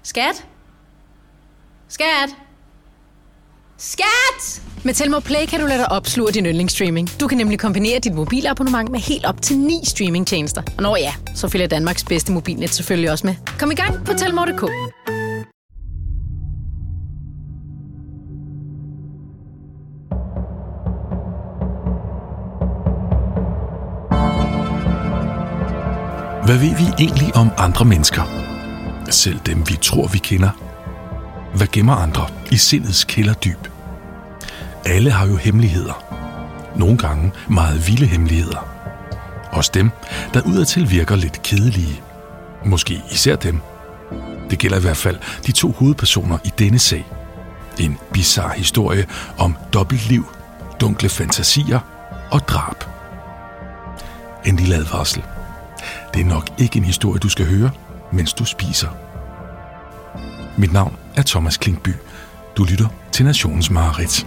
Skat? Skat? Skat! Med Telmore Play kan du lade dig opsluge din yndlingsstreaming. Du kan nemlig kombinere dit mobilabonnement med helt op til 9 streamingtjenester. Og når ja, så følger Danmarks bedste mobilnet selvfølgelig også med. Kom i gang på Telmore.dk. Hvad ved vi egentlig om andre mennesker? Selv dem, vi tror, vi kender. Hvad gemmer andre i sindets kælderdyb? Alle har jo hemmeligheder. Nogle gange meget vilde hemmeligheder. Også dem, der udadtil virker lidt kedelige. Måske især dem. Det gælder i hvert fald de 2 hovedpersoner i denne sag. En bizarre historie om dobbeltliv, dunkle fantasier og drab. En lille advarsel. Det er nok ikke en historie, du skal høre, mens du spiser. Mit navn er Thomas Klinkby. Du lytter til Nationens Mareridt.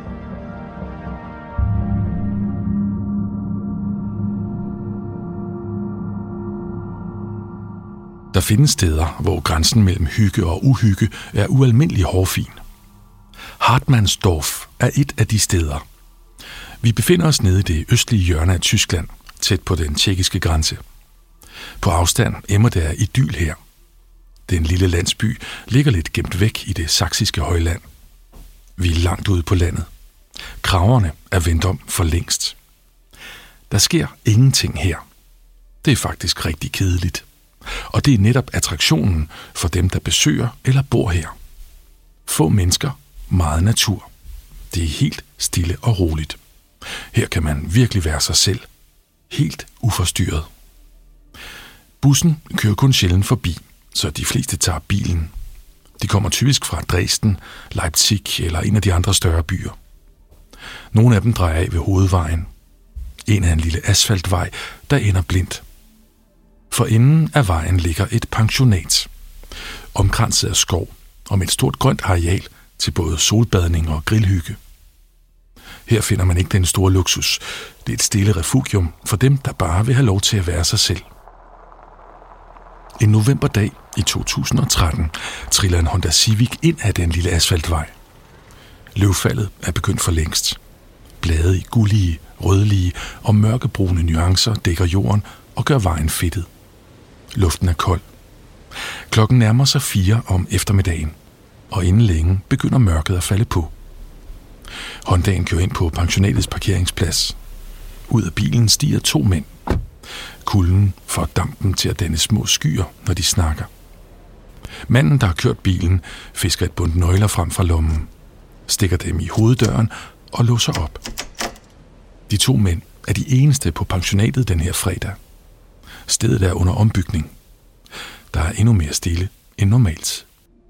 Der findes steder, hvor grænsen mellem hygge og uhygge er ualmindelig hårfin. Hartmannsdorf er et af de steder. Vi befinder os nede i det østlige hjørne af Tyskland, tæt på den tjekkiske grænse. På afstand emmer det af idyl her. Den lille landsby ligger lidt gemt væk i det saksiske højland. Vi er langt ude på landet. Kraverne er vendt om for længst. Der sker ingenting her. Det er faktisk rigtig kedeligt. Og det er netop attraktionen for dem, der besøger eller bor her. Få mennesker, meget natur. Det er helt stille og roligt. Her kan man virkelig være sig selv. Helt uforstyrret. Bussen kører kun sjældent forbi, så de fleste tager bilen. De kommer typisk fra Dresden, Leipzig eller en af de andre større byer. Nogle af dem drejer af ved hovedvejen. En af en lille asfaltvej, der ender blindt. For enden af vejen ligger et pensionat, omkranset af skov og med et stort grønt areal til både solbadning og grillhygge. Her finder man ikke den store luksus. Det er et stille refugium for dem, der bare vil have lov til at være sig selv. En novemberdag i 2013 triller en Honda Civic ind af den lille asfaltvej. Løvfaldet er begyndt for længst. Blade i gullige, rødlige og mørkebrune nuancer dækker jorden og gør vejen fedtet. Luften er kold. Klokken nærmer sig 4 om eftermiddagen, og inden længe begynder mørket at falde på. Hondaen kører ind på pensionatets parkeringsplads. Ud af bilen stiger 2 mænd. Kulden får dampen til at danne små skyer, når de snakker. Manden, der har kørt bilen, fisker et bundt nøgler frem fra lommen, stikker dem i hoveddøren og låser op. De 2 mænd er de eneste på pensionatet den her fredag. Stedet er under ombygning. Der er endnu mere stille end normalt.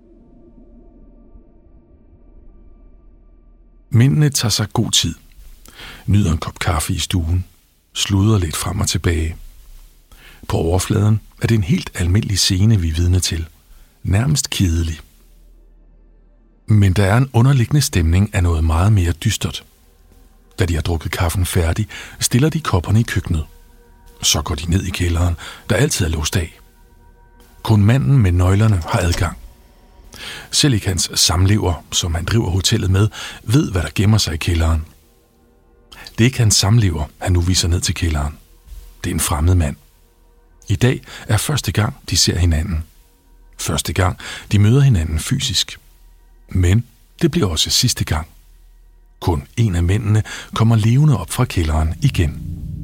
Mændene tager sig god tid. Nyder en kop kaffe i stuen. Sludrer lidt frem og tilbage. På overfladen er det en helt almindelig scene, vi er vidne til. Nærmest kedelig. Men der er en underliggende stemning af noget meget mere dystert. Da de har drukket kaffen færdig, stiller de kopperne i køkkenet. Så går de ned i kælderen, der altid er låst af. Kun manden med nøglerne har adgang. Selv ikke hans samlever, som han driver hotellet med, ved, hvad der gemmer sig i kælderen. Det er ikke hans samlever, han nu viser ned til kælderen. Det er en fremmed mand. I dag er første gang, de ser hinanden. Første gang, de møder hinanden fysisk. Men det bliver også sidste gang. Kun en af mændene kommer levende op fra kælderen igen.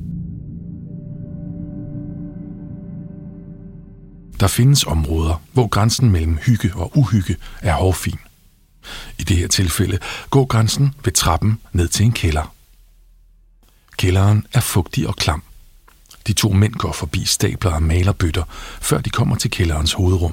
Der findes områder, hvor grænsen mellem hygge og uhygge er hårfin. I det her tilfælde går grænsen ved trappen ned til en kælder. Kælderen er fugtig og klam. De 2 mænd går forbi stabler og malerbøtter, før de kommer til kælderens hovedrum.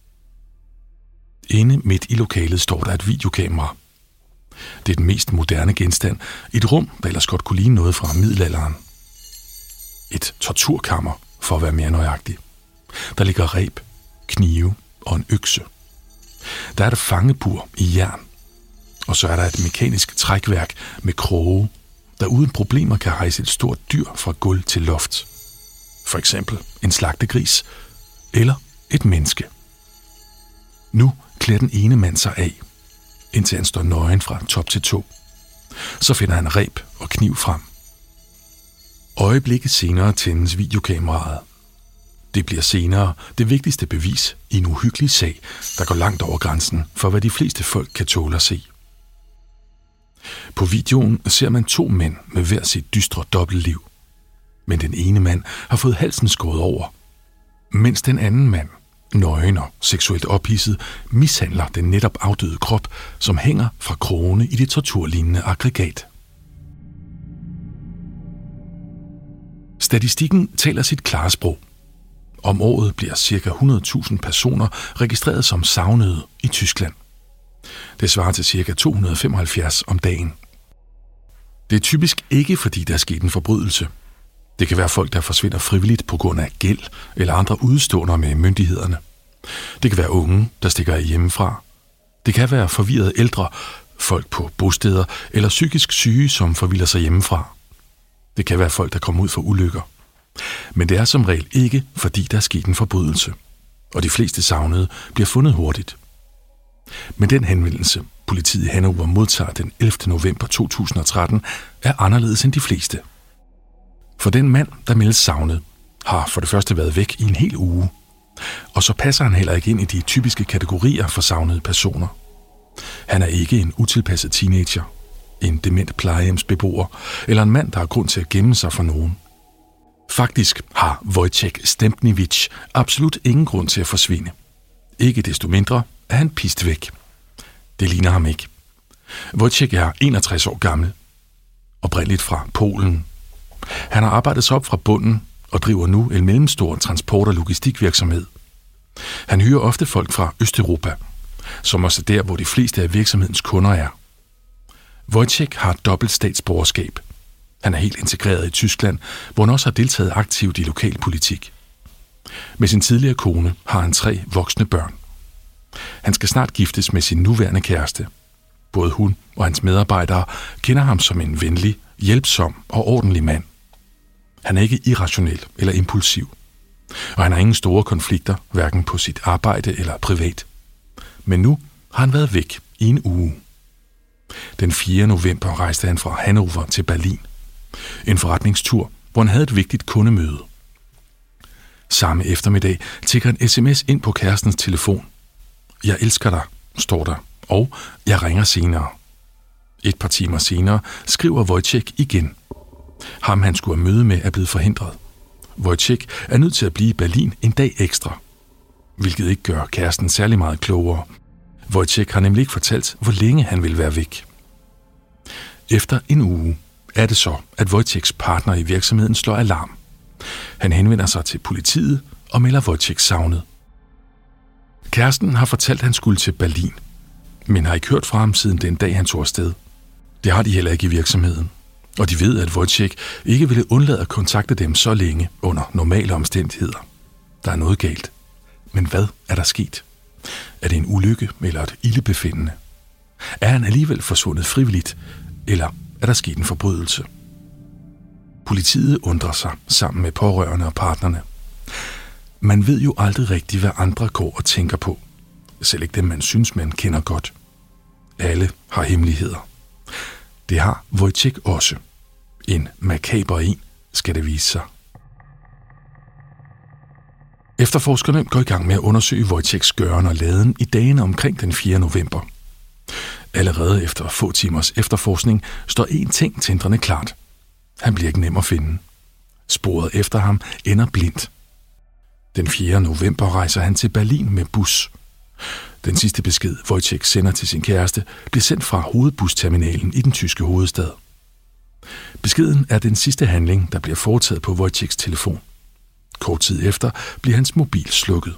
Inde midt i lokalet står der et videokamera. Det er den mest moderne genstand i et rum, der ellers godt kunne ligne noget fra middelalderen. Et torturkammer, for at være mere nøjagtig. Der ligger reb, knive og en økse. Der er et fangebur i jern. Og så er der et mekanisk trækværk med kroge, der uden problemer kan hejse et stort dyr fra gulv til loft. For eksempel en slagtegris eller et menneske. klæder den ene mand sig af, indtil han står nøgen fra top til tå. Så finder han reb og kniv frem. Øjeblikket senere tændes videokameraet. Det bliver senere det vigtigste bevis i en uhyggelig sag, der går langt over grænsen for, hvad de fleste folk kan tåle at se. På videoen ser man 2 mænd med hver sit dystre dobbeltliv. Men den ene mand har fået halsen skåret over, mens den anden mand, nøgen og seksuelt ophidset, mishandler den netop afdøde krop, som hænger fra krogene i det torturlignende aggregat. Statistikken taler sit klare sprog. Om året bliver ca. 100.000 personer registreret som savnede i Tyskland. Det svarer til ca. 275 om dagen. Det er typisk ikke, fordi der er sket en forbrydelse. Det kan være folk, der forsvinder frivilligt på grund af gæld eller andre udeståender med myndighederne. Det kan være unge, der stikker af hjemmefra. Det kan være forvirrede ældre, folk på bosteder eller psykisk syge, som forvilder sig hjemmefra. Det kan være folk, der kommer ud for ulykker. Men det er som regel ikke, fordi der er sket en forbrydelse, og de fleste savnede bliver fundet hurtigt. Men den henvendelse, politiet i Hannover modtager den 11. november 2013, er anderledes end de fleste. For den mand, der meldes savnet, har for det første været væk i en hel uge, og så passer han heller ikke ind i de typiske kategorier for savnede personer. Han er ikke en utilpasset teenager, en dement plejehjemsbeboer eller en mand, der har grund til at gemme sig for nogen. Faktisk har Wojciech Stępniewicz absolut ingen grund til at forsvinde. Ikke desto mindre er han pist væk. Det ligner ham ikke. Wojciech er 61 år gammel, oprindeligt fra Polen. Han har arbejdet sig op fra bunden og driver nu en mellemstor transport- og logistikvirksomhed. Han hyrer ofte folk fra Østeuropa, som også er der, hvor de fleste af virksomhedens kunder er. Wojciech har dobbelt statsborgerskab. Han er helt integreret i Tyskland, hvor han også har deltaget aktivt i lokalpolitik. Med sin tidligere kone har han 3 voksne børn. Han skal snart giftes med sin nuværende kæreste. Både hun og hans medarbejdere kender ham som en venlig, hjælpsom og ordentlig mand. Han er ikke irrationel eller impulsiv, og han har ingen store konflikter, hverken på sit arbejde eller privat. Men nu har han været væk i en uge. Den 4. november rejste han fra Hannover til Berlin. En forretningstur, hvor han havde et vigtigt kundemøde. Samme eftermiddag tikker en sms ind på kærestens telefon. Jeg elsker dig, står der, og jeg ringer senere. Et par timer senere skriver Wojciech igen. Ham han skulle have møde med er blevet forhindret. Wojciech er nødt til at blive i Berlin en dag ekstra, hvilket ikke gør kæresten særlig meget klogere. Wojciech har nemlig ikke fortalt, hvor længe han vil være væk. Efter en uge er det så, at Wojciechs partner i virksomheden slår alarm. Han henvender sig til politiet og melder Wojciech savnet. Kæresten har fortalt, at han skulle til Berlin, men har ikke hørt fra ham siden den dag, han tog afsted. Det har de heller ikke i virksomheden, og de ved, at Wojciech ikke ville undlade at kontakte dem så længe under normale omstændigheder. Der er noget galt. Men hvad er der sket? Er det en ulykke eller et ildebefindende? Er han alligevel forsvundet frivilligt, eller er der sket en forbrydelse? Politiet undrer sig sammen med pårørende og partnerne. Man ved jo aldrig rigtigt, hvad andre går og tænker på. Selv ikke dem, man synes, man kender godt. Alle har hemmeligheder. Det har Wojciech også. En makaber en, skal det vise sig. Efterforskerne går i gang med at undersøge Wojciechs gøren og laden i dagene omkring den 4. november. Allerede efter få timers efterforskning står én ting tindrende klart. Han bliver ikke nem at finde. Sporet efter ham ender blindt. Den 4. november rejser han til Berlin med bus. Den sidste besked, Wojciech sender til sin kæreste, bliver sendt fra hovedbusterminalen i den tyske hovedstad. Beskeden er den sidste handling, der bliver foretaget på Wojciechs telefon. Kort tid efter bliver hans mobil slukket.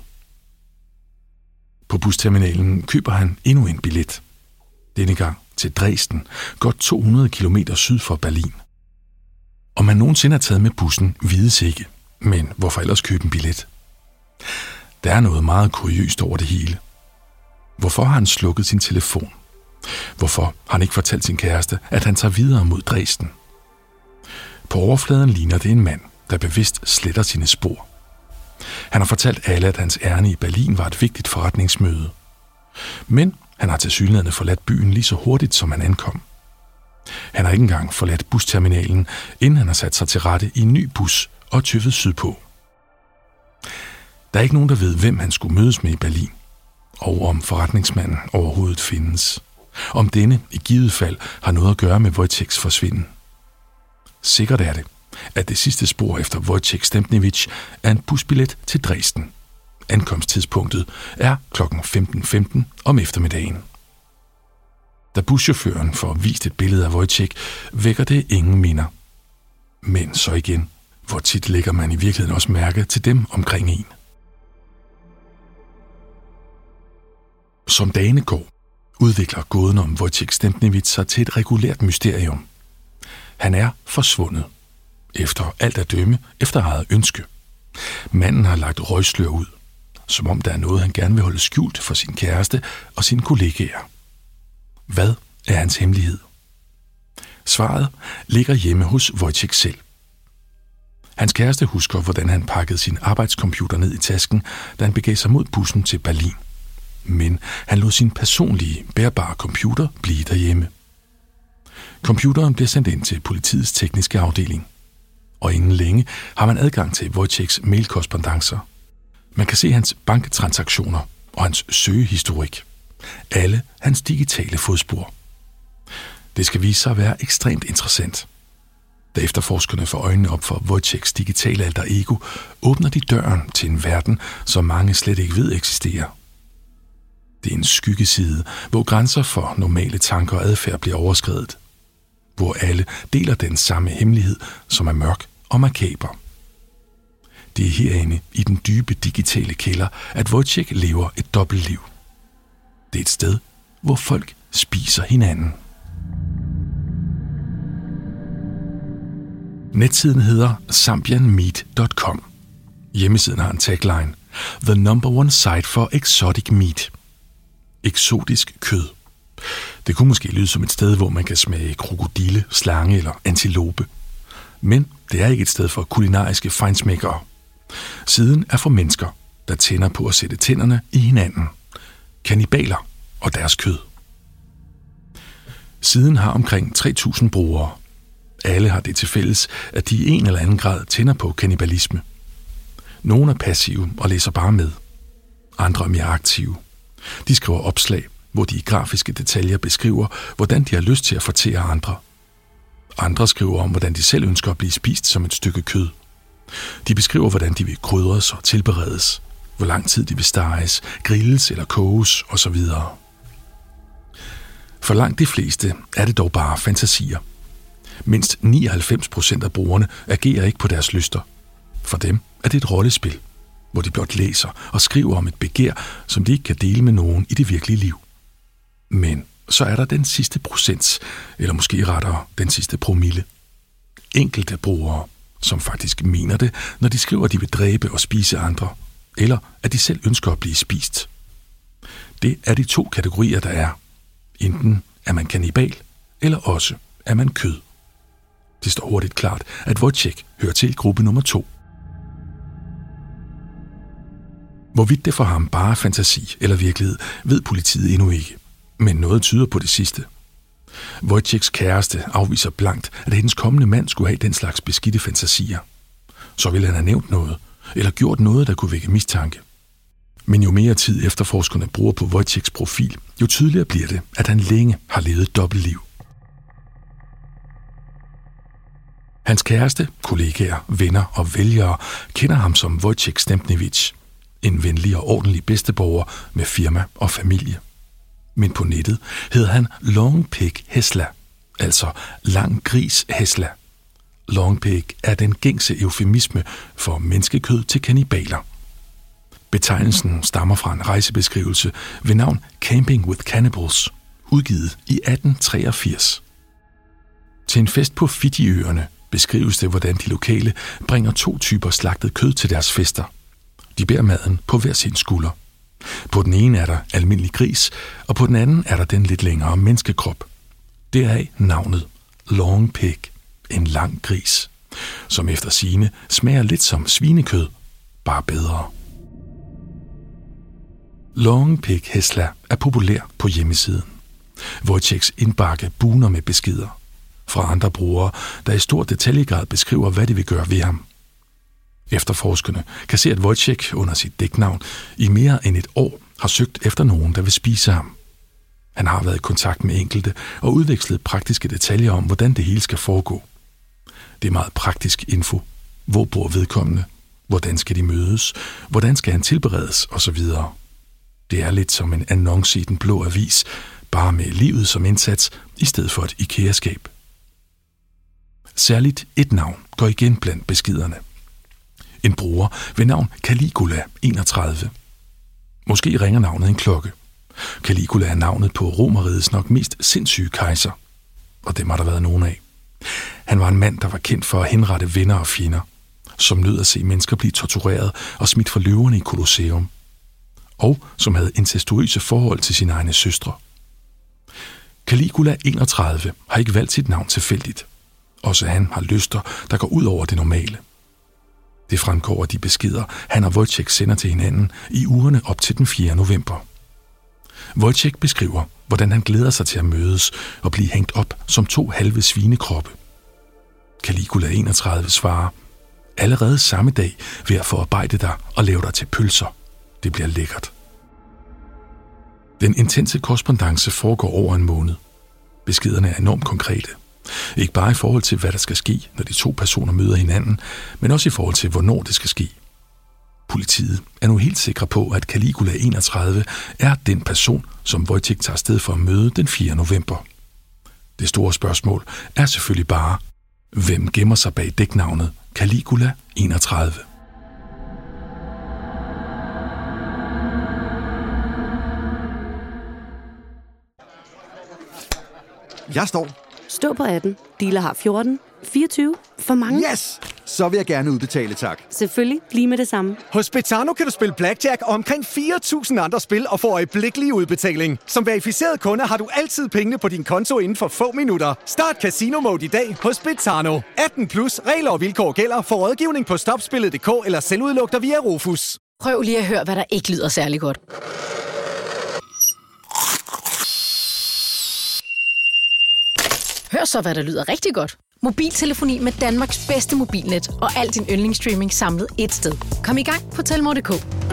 På busterminalen køber han endnu en billet. Denne gang til Dresden, godt 200 km syd for Berlin. Om han nogensinde er taget med bussen, vides ikke, men hvorfor ellers købe en billet? Der er noget meget kuriøst over det hele. Hvorfor har han slukket sin telefon? Hvorfor har han ikke fortalt sin kæreste, at han tager videre mod Dresden? På overfladen ligner det en mand, der bevidst sletter sine spor. Han har fortalt alle, at hans ærne i Berlin var et vigtigt forretningsmøde. Men han har tilsyneladende forladt byen lige så hurtigt, som han ankom. Han har ikke engang forladt busterminalen, inden han har sat sig til rette i en ny bus og tøvet sydpå. Der er ikke nogen, der ved, hvem han skulle mødes med i Berlin, og om forretningsmanden overhovedet findes. Om denne i givet fald har noget at gøre med Wojciechs forsvinden. Sikkert er det, at det sidste spor efter Wojciech Stempniewicz er en busbillet til Dresden. Ankomsttidspunktet er kl. 15:15 om eftermiddagen. Da buschaufføren får vist et billede af Wojciech, vækker det ingen minder. Men så igen, hvor tit lægger man i virkeligheden også mærke til dem omkring en. Som dagene går, udvikler gåden om Wojciech Stempniewicz sig til et regulært mysterium. Han er forsvundet. Efter alt at dømme, efter eget ønske. Manden har lagt røgslør ud, som om der er noget, han gerne vil holde skjult for sin kæreste og sine kollegaer. Hvad er hans hemmelighed? Svaret ligger hjemme hos Wojciech selv. Hans kæreste husker, hvordan han pakkede sin arbejdscomputer ned i tasken, da han begav sig mod bussen til Berlin. Men han lod sin personlige, bærbare computer blive derhjemme. Computeren bliver sendt ind til politiets tekniske afdeling. Og inden længe har man adgang til Wojciechs mailkorrespondancer. Man kan se hans banktransaktioner og hans søgehistorik. Alle hans digitale fodspor. Det skal vise sig at være ekstremt interessant. Da efterforskerne får øjnene op for Wojciechs digitale alter ego, åbner de døren til en verden, som mange slet ikke ved eksisterer. Det er en skyggeside, hvor grænser for normale tanker og adfærd bliver overskredet. Hvor alle deler den samme hemmelighed, som er mørk og makaber. Det er herinde i den dybe digitale kælder, at Wojciech lever et dobbeltliv. Det er et sted, hvor folk spiser hinanden. Netsiden hedder zambianmeat.com. Hjemmesiden har en tagline: The number one site for exotic meat. Eksotisk kød. Det kunne måske lyde som et sted, hvor man kan smage krokodille, slange eller antilope. Men det er ikke et sted for kulinariske feinschmeckere. Siden er for mennesker, der tænder på at sætte tænderne i hinanden. Kannibaler og deres kød. Siden har omkring 3.000 brugere. Alle har det til fælles, at de i en eller anden grad tænder på kannibalisme. Nogle er passive og læser bare med. Andre er mere aktive. De skriver opslag, hvor de i grafiske detaljer beskriver, hvordan de har lyst til at fortære andre. Andre skriver om, hvordan de selv ønsker at blive spist som et stykke kød. De beskriver, hvordan de vil krydres og tilberedes, hvor lang tid de vil steges, grilles eller koges osv. For langt de fleste er det dog bare fantasier. Mindst 99% af brugerne agerer ikke på deres lyster. For dem er det et rollespil, hvor de blot læser og skriver om et begær, som de ikke kan dele med nogen i det virkelige liv. Men så er der den sidste procent, eller måske rettere den sidste promille. Enkelte brugere, som faktisk mener det, når de skriver, at de vil dræbe og spise andre, eller at de selv ønsker at blive spist. Det er de to kategorier, der er. Enten er man kannibal, eller også er man kød. Det står hurtigt klart, at Wojciech hører til gruppe nummer 2. Hvorvidt det for ham bare er fantasi eller virkelighed, ved politiet endnu ikke. Men noget tyder på det sidste. Wojciechs kæreste afviser blankt, at hendes kommende mand skulle have den slags beskidte fantasier. Så ville han have nævnt noget, eller gjort noget, der kunne vække mistanke. Men jo mere tid efterforskerne bruger på Wojciechs profil, jo tydeligere bliver det, at han længe har levet et dobbeltliv. Hans kæreste, kollegaer, venner og vælgere kender ham som Wojciech Stempniewicz, en venlig og ordentlig bedsteborger med firma og familie. Men på nettet hedder han Long Pig Hesla, altså Lang Gris Hesla. Long Pig er den gængse eufemisme for menneskekød til kannibaler. Betegnelsen stammer fra en rejsebeskrivelse ved navn Camping with Cannibals, udgivet i 1883. Til en fest på Fiji-øerne beskrives det, hvordan de lokale bringer 2 typer slagtet kød til deres fester. De bærer maden på hver sin skulder. På den ene er der almindelig gris, og på den anden er der den lidt længere menneskekrop. Deraf navnet Long Pig, en lang gris, som efter sigende smager lidt som svinekød, bare bedre. Long Pig Hesla er populær på hjemmesiden. Wojciechs indbakke bugner med beskeder fra andre brugere, der i stor detaljegrad beskriver, hvad de vil gøre ved ham. Efterforskerne kan se, at Wojciech under sit dæknavn i mere end et år har søgt efter nogen, der vil spise ham. Han har været i kontakt med enkelte og udvekslet praktiske detaljer om, hvordan det hele skal foregå. Det er meget praktisk info. Hvor bor vedkommende? Hvordan skal de mødes? Hvordan skal han tilberedes? Og så videre. Det er lidt som en annonce i Den Blå Avis, bare med livet som indsats, i stedet for et IKEA-skab. Særligt et navn går igen blandt beskederne. En bruger ved navn Caligula 31. Måske ringer navnet en klokke. Caligula er navnet på Romerrigets nok mest sindssyge kejser, og dem har der været nogen af. Han var en mand, der var kendt for at henrette venner og fjender, som nød at se mennesker blive tortureret og smidt for løverne i Colosseum, og som havde incestuøse forhold til sine egne søstre. Caligula 31 har ikke valgt sit navn tilfældigt. Også han har lyster, der går ud over det normale. Det fremgår af de beskeder, han og Wojciech sender til hinanden i ugerne op til den 4. november. Wojciech beskriver, hvordan han glæder sig til at mødes og blive hængt op som 2 halve svinekroppe. Caligula 31 svarer: allerede samme dag vil jeg forarbejde dig og lave dig til pølser. Det bliver lækkert. Den intense korrespondance foregår over en måned. Beskederne er enormt konkrete. Ikke bare i forhold til, hvad der skal ske, når de 2 personer møder hinanden, men også i forhold til, hvornår det skal ske. Politiet er nu helt sikre på, at Caligula 31 er den person, som Wojciech tager sted for at møde den 4. november. Det store spørgsmål er selvfølgelig bare, hvem gemmer sig bag dæknavnet Caligula 31? Jeg står. Stå på 18. Dealer har 14. 24. For mange? Yes! Så vil jeg gerne udbetale, tak. Selvfølgelig. Lige med det samme. Hos Betano kan du spille blackjack og omkring 4.000 andre spil og få øjeblikkelig udbetaling. Som verificeret kunde har du altid pengene på din konto inden for få minutter. Start Casino Mode i dag hos Betano. 18 plus. Regler og vilkår gælder. For rådgivning på stopspillet.dk eller selvudlugter via Rufus. Prøv lige at høre, hvad der ikke lyder særlig godt. Hør så, hvad der lyder rigtig godt. Mobiltelefoni med Danmarks bedste mobilnet og al din yndlingsstreaming samlet ét sted. Kom i gang på Telmore.dk.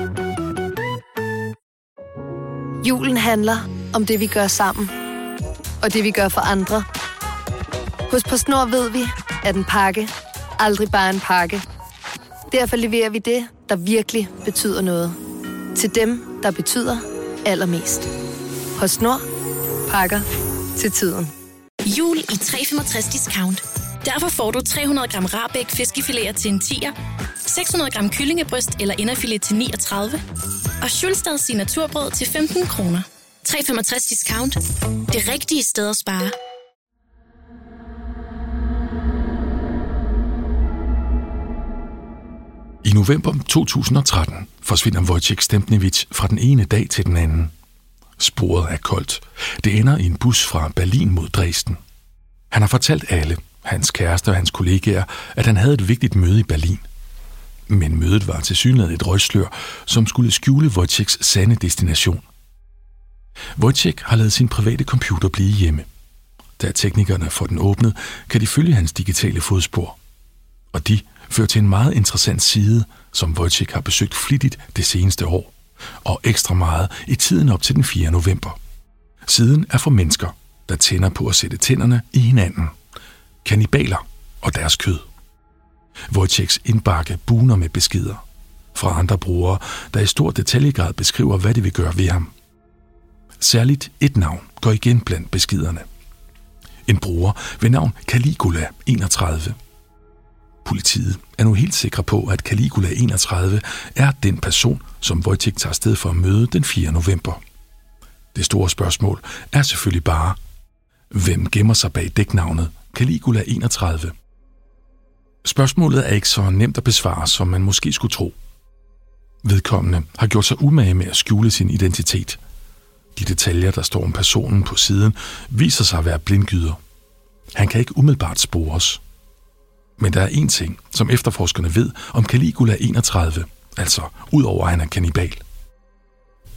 Julen handler om det, vi gør sammen. Og det, vi gør for andre. Hos PostNord ved vi, at en pakke aldrig bare en pakke. Derfor leverer vi det, der virkelig betyder noget. Til dem, der betyder allermest. PostNord. Pakker til tiden. Jul i 365 discount. Derfor får du 300 gram Rahbæk fiskefiléer til en 10'er, 600 gram kyllingebryst eller inderfilet til 39, og Schulstads signaturbrød til 15 kroner. 365 discount. Det rigtige sted at spare. I november 2013 forsvinder Wojciech Stempniewicz fra den ene dag til den anden. Sporet er koldt. Det ender i en bus fra Berlin mod Dresden. Han har fortalt alle, hans kæreste og hans kollegaer, at han havde et vigtigt møde i Berlin. Men mødet var tilsyneladende et røgslør, som skulle skjule Wojciechs sande destination. Wojciech har ladet sin private computer blive hjemme. Da teknikerne får den åbnet, kan de følge hans digitale fodspor. Og de fører til en meget interessant side, som Wojciech har besøgt flittigt det seneste år, og ekstra meget i tiden op til den 4. november. Siden er for mennesker, der tænder på at sætte tænderne i hinanden. Kannibaler og deres kød. Wojciechs indbakke bugner med beskeder fra andre brugere, der i stor detaljegrad beskriver, hvad de vil gøre ved ham. Særligt et navn går igen blandt beskederne. En bruger ved navn Caligula 31. Politiet er nu helt sikre på, at Caligula 31 er den person, som Wojciech tager sted for at møde den 4. november. Det store spørgsmål er selvfølgelig bare, hvem gemmer sig bag dæknavnet Caligula 31? Spørgsmålet er ikke så nemt at besvare, som man måske skulle tro. Vedkommende har gjort sig umage med at skjule sin identitet. De detaljer, der står om personen på siden, viser sig at være blindgyder. Han kan ikke umiddelbart spores. Men der er én ting, som efterforskerne ved om Caligula 31, altså udover at han er kannibal.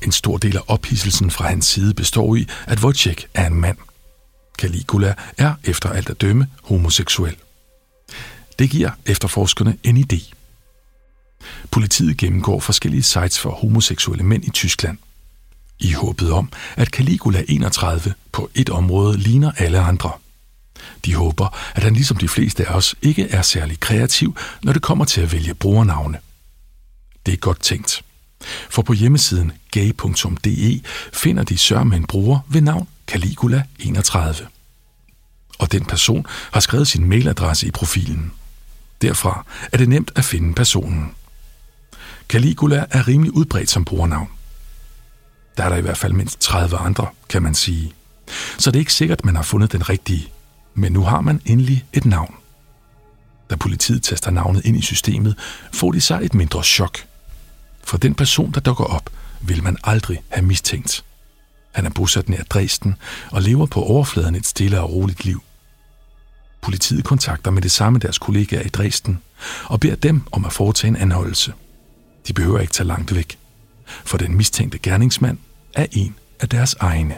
En stor del af ophidselsen fra hans side består i, at Wojciech er en mand. Caligula er efter alt at dømme homoseksuel. Det giver efterforskerne en idé. Politiet gennemgår forskellige sites for homoseksuelle mænd i Tyskland, i håbet om, at Caligula 31 på et område ligner alle andre. De håber, at han ligesom de fleste af os ikke er særlig kreativ, når det kommer til at vælge brugernavne. Det er godt tænkt. For på hjemmesiden gay.de finder de sørme en bruger ved navn Caligula 31. Og den person har skrevet sin mailadresse i profilen. Derfra er det nemt at finde personen. Caligula er rimelig udbredt som brugernavn. Der er der i hvert fald mindst 30 andre, kan man sige. Så det er ikke sikkert, man har fundet den rigtige. Men nu har man endelig et navn. Da politiet taster navnet ind i systemet, får de sig et mindre chok. For den person, der dukker op, vil man aldrig have mistænkt. Han er bosat nær Dresden og lever på overfladen et stille og roligt liv. Politiet kontakter med det samme deres kollegaer i Dresden og beder dem om at foretage en anholdelse. De behøver ikke tage langt væk, for den mistænkte gerningsmand er en af deres egne.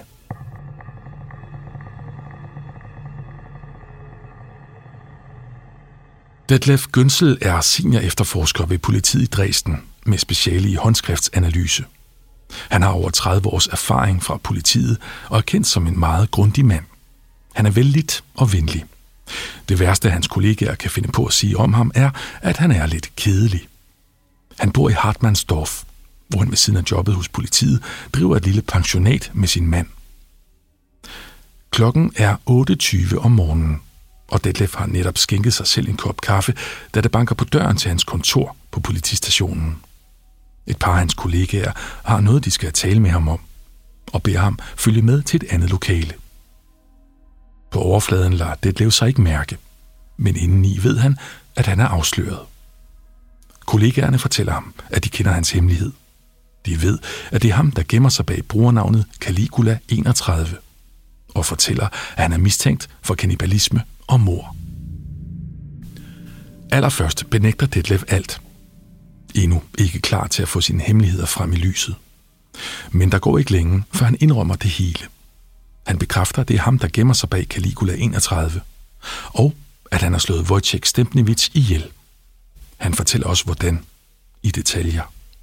Detlef Günzel er senior efterforsker ved politiet i Dresden med speciale i håndskriftsanalyse. Han har over 30 års erfaring fra politiet og er kendt som en meget grundig mand. Han er vellidt og venlig. Det værste, hans kollegaer kan finde på at sige om ham, er, at han er lidt kedelig. Han bor i Hartmannsdorf, hvor han ved siden af jobbet hos politiet driver et lille pensionat med sin mand. Klokken er 8:20 om morgenen, og Detlef har netop skænket sig selv en kop kaffe, da det banker på døren til hans kontor på politistationen. Et par af hans kollegaer har noget, de skal tale med ham om, og beder ham følge med til et andet lokale. På overfladen lader Detlef sig ikke mærke, men indeni ved han, at han er afsløret. Kollegaerne fortæller ham, at de kender hans hemmelighed. De ved, at det er ham, der gemmer sig bag brugernavnet Caligula 31, og fortæller, at han er mistænkt for kannibalisme og mord. Allerførst benægter Detlef alt. Endnu ikke klar til at få sine hemmeligheder frem i lyset. Men der går ikke længe, før han indrømmer det hele. Han bekræfter, at det er ham, der gemmer sig bag Caligula 31, og at han har slået Wojciech Stempniewicz ihjel. Han fortæller også, hvordan, i detaljer.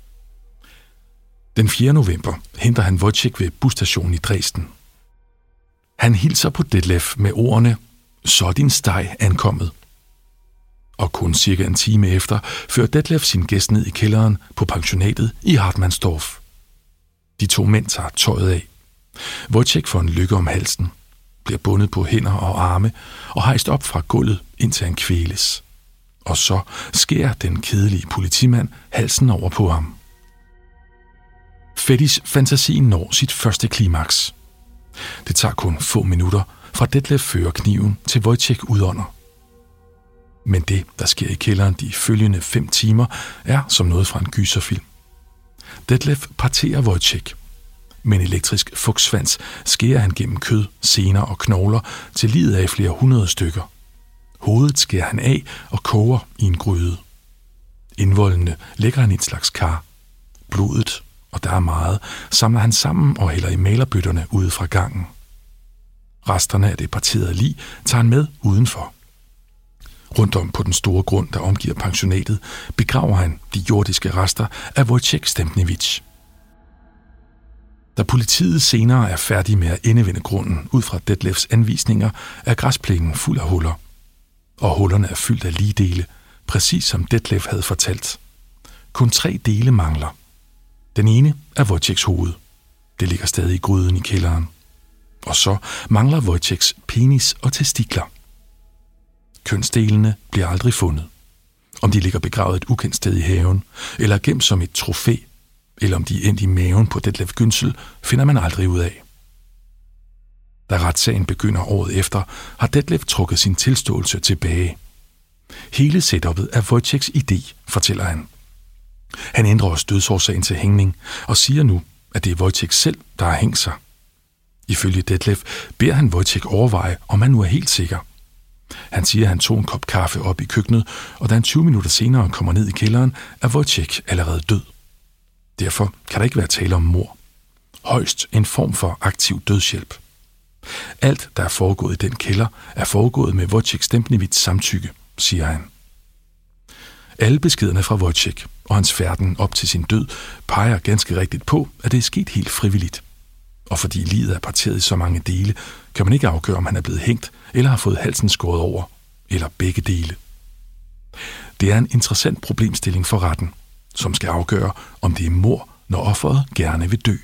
Den 4. november henter han Wojciech ved busstationen i Dresden. Han hilser på Detlef med ordene, så er din steg ankommet. Og kun cirka en time efter fører Detlef sin gæst ned i kælderen på pensionatet i Hartmannsdorf. De to mænd tager tøjet af. Wojciech får en lykke om halsen, bliver bundet på hænder og arme og hejst op fra gulvet, indtil han kvæles. Og så skærer den kedelige politimand halsen over på ham. Fetish-fantasien når sit første klimaks. Det tager kun få minutter, fra Detlef fører kniven til Wojciech udånder. Men det, der sker i kælderen de følgende 5 timer, er som noget fra en gyserfilm. Detlef parterer Wojciech. Med en elektrisk fugtsvans skærer han gennem kød, sener og knogler til liget af flere 100 stykker. Hovedet skærer han af og koger i en gryde. Indvoldene lægger han i et slags kar. Blodet, og der er meget, samler han sammen og hælder i malerbøtterne ude fra gangen. Resterne af det parterede lig tager han med udenfor. Rundt om på den store grund, der omgiver pensionatet, begraver han de jordiske rester af Wojciech Stempniewicz. Da politiet senere er færdig med at endevende grunden ud fra Detlefs anvisninger, er græsplænen fuld af huller. Og hullerne er fyldt af ligdele, præcis som Detlef havde fortalt. Kun 3 dele mangler. Den ene er Wojciechs hoved. Det ligger stadig i gryden i kælderen. Og så mangler Wojciechs penis og testikler. Kønsdelene bliver aldrig fundet. Om de ligger begravet et ukendt sted i haven, eller gemt som et trofæ, eller om de er endt i maven på Detlef Günzel, finder man aldrig ud af. Da retssagen begynder året efter, har Detlef trukket sin tilståelse tilbage. Hele setupet er Wojciechs idé, fortæller han. Han ændrer også dødsårsagen til hængning, og siger nu, at det er Wojciech selv, der har hængt sig. Ifølge Detlef beder han Wojciech overveje, om han nu er helt sikker. Han siger, at han tog en kop kaffe op i køkkenet, og da han 20 minutter senere kommer ned i kælderen, er Wojciech allerede død. Derfor kan der ikke være tale om mord. højst en form for aktiv dødshjælp. Alt, der er foregået i den kælder, er foregået med Wojciech Stempniewicz samtykke, siger han. Alle beskederne fra Wojciech og hans færden op til sin død peger ganske rigtigt på, at det er sket helt frivilligt. Og fordi livet er parteret i så mange dele, kan man ikke afgøre, om han er blevet hængt eller har fået halsen skåret over, eller begge dele. Det er en interessant problemstilling for retten, som skal afgøre, om det er mord, når offeret gerne vil dø.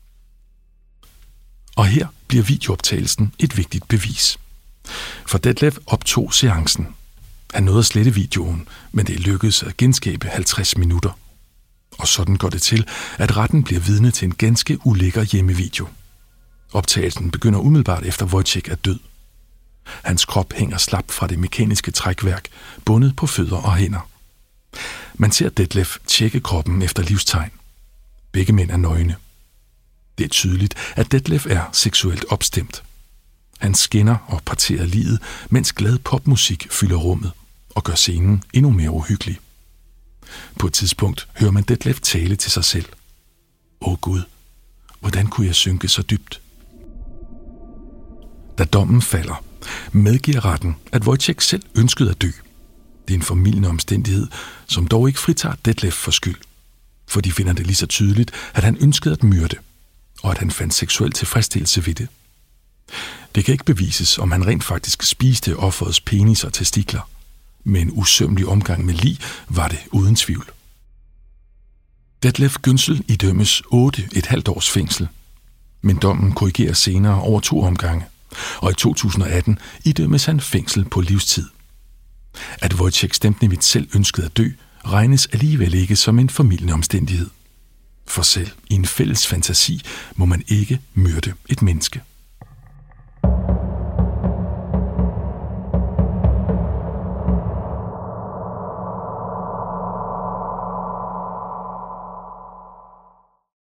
Og her bliver videooptagelsen et vigtigt bevis. For Detlef optog seancen. Han nåede at slette videoen, men det lykkedes at genskabe 50 minutter. Og sådan går det til, at retten bliver vidne til en ganske ulækker hjemmevideo. Optagelsen begynder umiddelbart efter Wojciech er død. Hans krop hænger slap fra det mekaniske trækværk, bundet på fødder og hænder. Man ser Detlef tjekke kroppen efter livstegn. Begge mænd er nøgne. Det er tydeligt, at Detlef er seksuelt opstemt. Han skinner og parterer liget, mens glad popmusik fylder rummet og gør scenen endnu mere uhyggelig. På et tidspunkt hører man Detlef tale til sig selv. Åh Gud, hvordan kunne jeg synke så dybt? Da dommen falder, medgiver retten, at Wojciech selv ønskede at dø. Det er en formildende omstændighed, som dog ikke fritager Detlef for skyld, for de finder det lige så tydeligt, at han ønskede at myrde, og at han fandt seksuel tilfredsstillelse ved det. Det kan ikke bevises, om han rent faktisk spiste offerets penis og testikler, men en usømmelig omgang med lig var det uden tvivl. Detlef Günzel idømmes 8,5 års fængsel, men dommen korrigeres senere over 2 omgange, og i 2018 idømmes han fængsel på livstid. At Wojciech Stempniewicz selv ønskede at dø, regnes alligevel ikke som en formildende omstændighed. For selv i en fælles fantasi må man ikke myrde et menneske.